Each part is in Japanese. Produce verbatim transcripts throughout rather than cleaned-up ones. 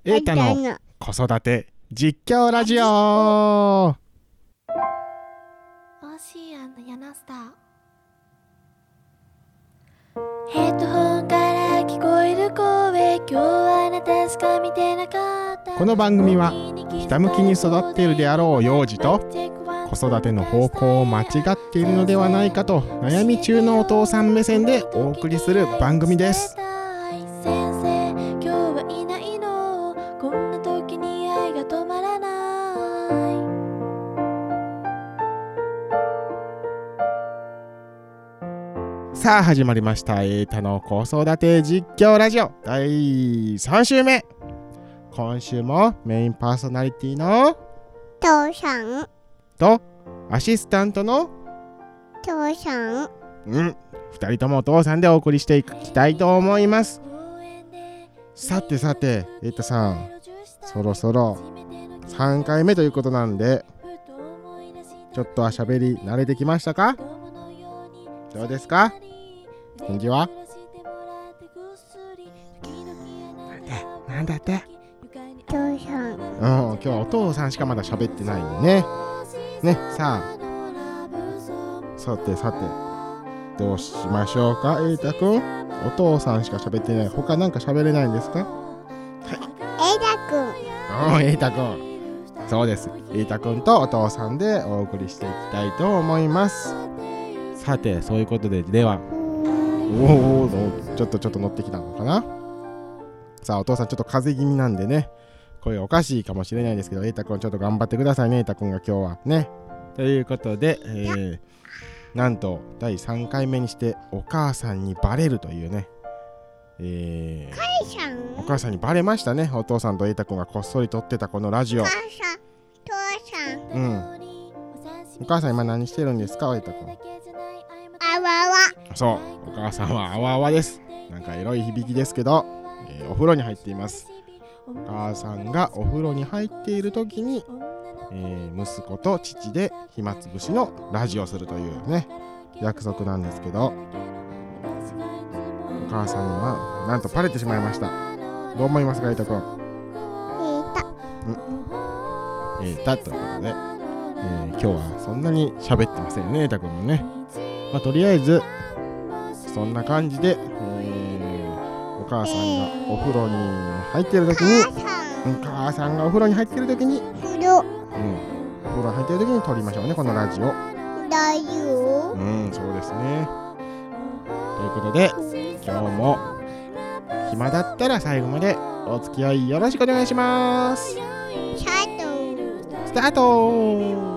エータの子育て実況ラジオ。 ヘッドホンから聞こえる声、今日はあなたしか見てなかった。 この番組はひたむきに育っているであろう幼児と子育ての方向を間違っているのではないかと悩み中のお父さん目線でお送りする番組です。 先生、今日はいないの、こんな時に愛が止まらない。 さあ始まりました、エータの子育て実況ラジオだいさん週目。今週もメインパーソナリティの父さんとアシスタントの父さん、 うんふたりともお父さんでお送りしていきたいと思います。さてさて、エータさん、そろそろさんかいめということなんで、ちょっとは喋り慣れてきましたか？どうですか？返事は？なんだってなんだって父さん、 うん、今日はお父さんしかまだ喋ってないのね。ね、さあ、さてさて、どうしましょうか、エータくん。お父さんしか喋ってない。他なんか喋れないんですか？ エータくん。 おー、エータくん。そうです。エータくんとお父さんでお送りしていきたいと思います。さて、そういうことで、では、おー、ちょっとちょっと乗ってきたのかな。さあ、お父さんちょっと風邪気味なんでね、声おかしいかもしれないですけど、エータくんちょっと頑張ってくださいね、エータくんが今日はね。ということで、えー、なんとだいさんかいめにしてお母さんにバレるというね、えー、お母さんにバレましたね。お父さんとエータくんがこっそり撮ってたこのラジオ。 父さん、父さん、 うん。お母さん今何してるんですか、エータくん。 あわわ。 そう、お母さんはあわあわです。なんかエロい響きですけど、えー、お風呂に入っています。お母さんがお風呂に入っている時に、えー、息子と父で暇つぶしのラジオをするというね、約束なんですけど、お母さんにはなんとバレてしまいました。どう思いますか、エータくん。 エータ、 うん、エータということで、えー、今日はそんなに喋ってませんよね、エータくんもね。まあ、とりあえずそんな感じで、えー、お母さんがお風呂に入っている時に、お母さんがお風呂に入っている時に、 風呂、 うん、お風呂入っている時に撮りましょうね、このラジオ。 だよ。 うん、そうですね。ということで、今日も暇だったら最後までお付き合いよろしくお願いします。 スタート。 スタート。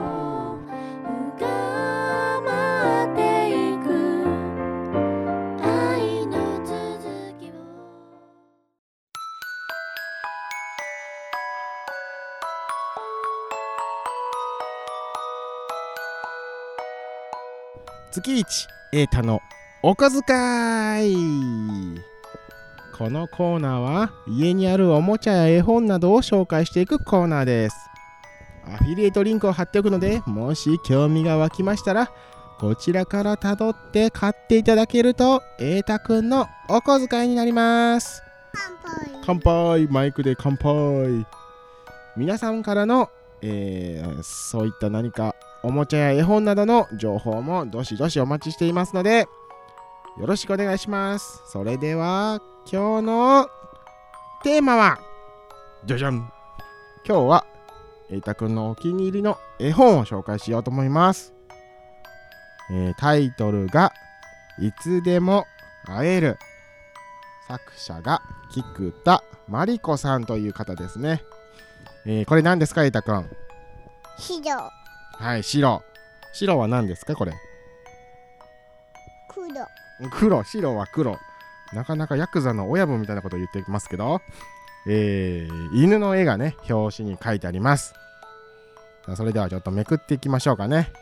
月一エータのお小遣い。このコーナーは家にあるおもちゃや絵本などを紹介していくコーナーです。アフィリエイトリンクを貼っておくので、もし興味が湧きましたらこちらからたどって買っていただけるとエータくんのお小遣いになります。乾杯。マイクで乾杯。皆さんからの、えー、そういった何かおもちゃや絵本などの情報もどしどしお待ちしていますので、よろしくお願いします。それでは今日のテーマはじゃじゃん。今日はエータくんのお気に入りの絵本を紹介しようと思います。えー、タイトルがいつでも会える。作者が菊田真理子さんという方ですね。えー、これ何ですか、エータくん。 白。 はい、白。白は何ですか、これ。 黒。 黒、白は黒。なかなかヤクザの親分みたいなことを言ってますけど、えー、犬の絵がね、表紙に書いてあります。それではちょっとめくっていきましょうかね。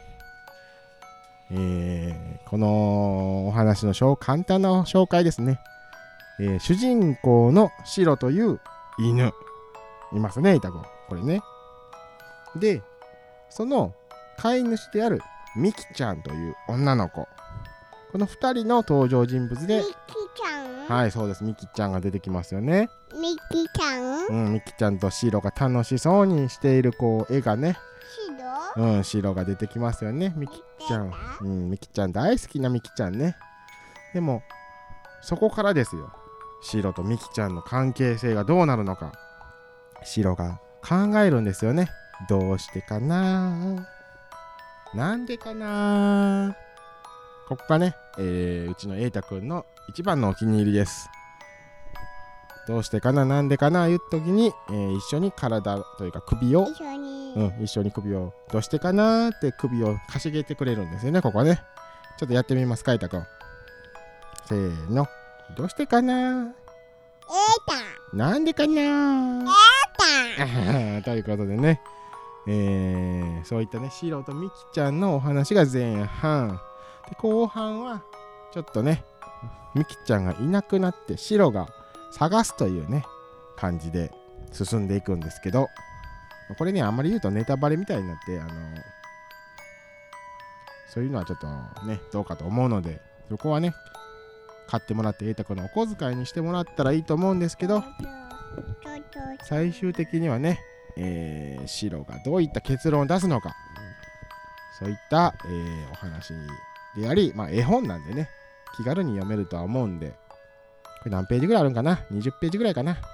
えー、このお話の簡単な紹介ですね。えー、主人公の白という犬いますね、イタゴン。これね。で、その飼い主であるミキちゃんという女の子、このふたりの登場人物で、 ミキちゃんはい、そうです。みきちゃんが出てきますよね。 みきちゃん。 うん、みきちゃんとシロが楽しそうにしているこう絵がね、 シロ。 うん、シロが出てきますよね。みきちゃん、うん、みきちゃん大好きなみきちゃんね。でもそこからですよ。シロとみきちゃんの関係性がどうなるのか、シロが考えるんですよね。どうしてかな、なんでかな。ここがね、えー、うちの瑛太くんの一番のお気に入りです。どうしてかな、なんでかな言うときに、えー、一緒に体というか首を一緒に。 うん、一緒に首をどうしてかなーって首をかしげてくれるんですよね。ここね、ちょっとやってみますか、瑛太くん。せーの、どうしてかなー、 えた。 なんでかなーえた。 ということでね、えー、そういったね、シロとミキちゃんのお話が前半で、後半はちょっとね、ミキちゃんがいなくなってシロが探すというね感じで進んでいくんですけど、これねあんまり言うとネタバレみたいになって、あのそういうのはちょっとねどうかと思うので、そこはね買ってもらって瑛太くんのお小遣いにしてもらったらいいと思うんですけど、最終的にはね、えー、シロがどういった結論を出すのか、そういった、えー、お話であり、まあ、絵本なんでね気軽に読めるとは思うんで、これ何ページぐらいあるんかな、にじゅっページぐらいかな、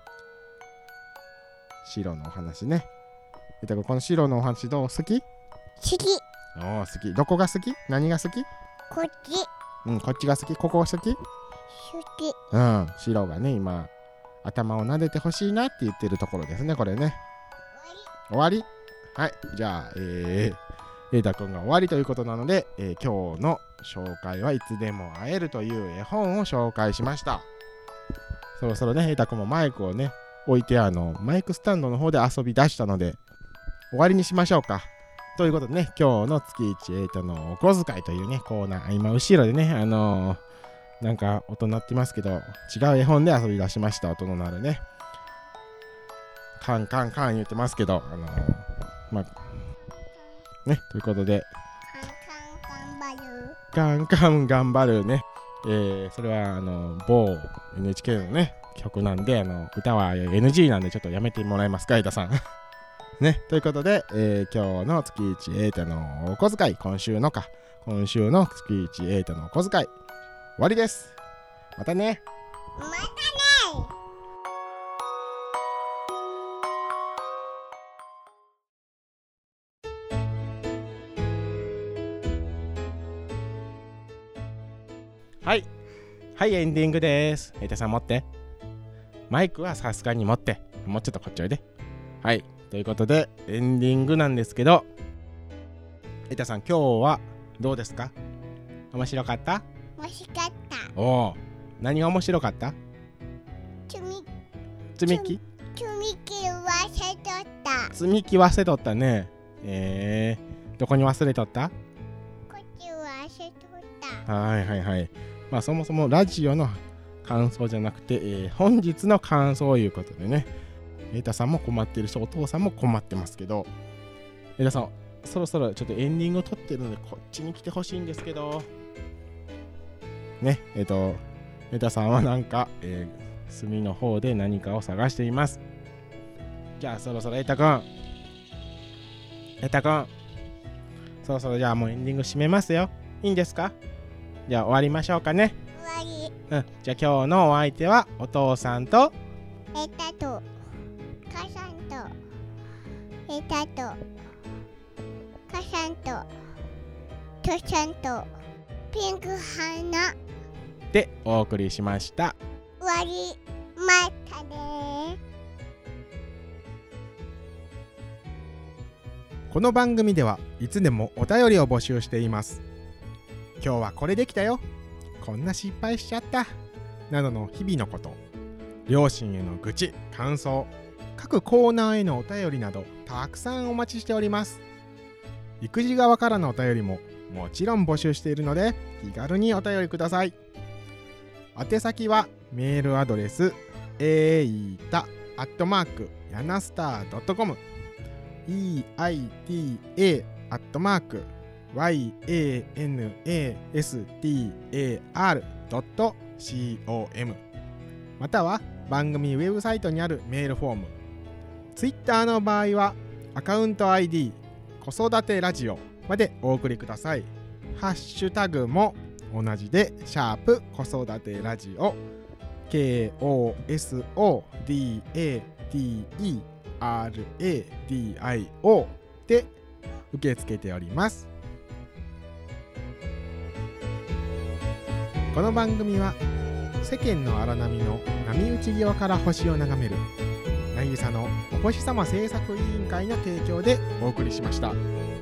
シロのお話ね。えっとこのシロのお話どう、好き？ 好き。 おー、好き。どこが好き？何が好き？ こっち。 うん、こっちが好き。ここが好き？ 好き。 うん、シロがね今頭を撫でてほしいなって言ってるところですね、これね。終わり？はい、じゃあ、えー、瑛太くんが終わりということなので、えー、今日の紹介はいつでも会えるという絵本を紹介しました。そろそろね、瑛太くんもマイクをね、置いて、あの、マイクスタンドの方で遊び出したので、終わりにしましょうか。ということでね、今日の月一瑛太のお小遣いというね、コーナー、今後ろでね、あのー、なんか音鳴ってますけど、違う絵本で遊び出しました。音の鳴るね。カンカンカン言ってますけど、あのー、まあ、ね、ということで、 カンカン頑張る。 カンカン頑張るね。えー、それは、あの、某 エヌエイチケー のね、曲なんで、あの、歌は エヌジー なんでちょっとやめてもらえますか、瑛太さん。ね、ということで、えー、今日の月一瑛太のお小遣い、今週のか、今週の月一瑛太のお小遣い、終わりです。またね。 またね。 はい。はい、エンディングです。瑛太さん持って。マイクはさすがに持って。もうちょっとこっちおいで。はい。ということで、エンディングなんですけど、瑛太さん、今日はどうですか？面白かった？ 面白かった。 おお。何が面白かった？ つみ、 積み木？ つみき忘れとった。 積み木忘れとったね。えー、どこに忘れとった？ こっち忘れとった。 はいはいはい。まあそもそもラジオの感想じゃなくて、えー、本日の感想ということでね、瑛太さんも困ってるし、お父さんも困ってますけど、瑛太さん、そろそろちょっとエンディングを撮ってるので、こっちに来てほしいんですけど、ね、えっ、ー、と、瑛太さんはなんか、えー、隅の方で何かを探しています。じゃあそろそろ瑛太くん、瑛太くん、そろそろじゃあもうエンディング締めますよ。いいんですか？じゃあ終わりましょうかね。 終わり。 うん、じゃあ今日のお相手はお父さんとえたと母さんとえたと母さんととちゃんとピンク花でお送りしました。 終わり。またね。 この番組ではいつでもお便りを募集しています。今日はこれできたよ、こんな失敗しちゃったなどの日々のこと、両親への愚痴、感想、各コーナーへのお便りなどたくさんお待ちしております。育児側からのお便りももちろん募集しているので気軽にお便りください。宛先はメールアドレスえいたアットマークヤナスタードットコム イーアイティーエー アットマーク ヤナスター ドット com または番組ウェブサイトにあるメールフォーム、Twitter の場合はアカウント アイディー 子育てラジオまでお送りください。ハッシュタグも同じでシャープ子育てラジオ ケーオーエスオーディーエーティーイーアールエーディーアイオー で受け付けております。この番組は世間の荒波の波打ち際から星を眺める渚のお星様制作委員会の提供でお送りしました。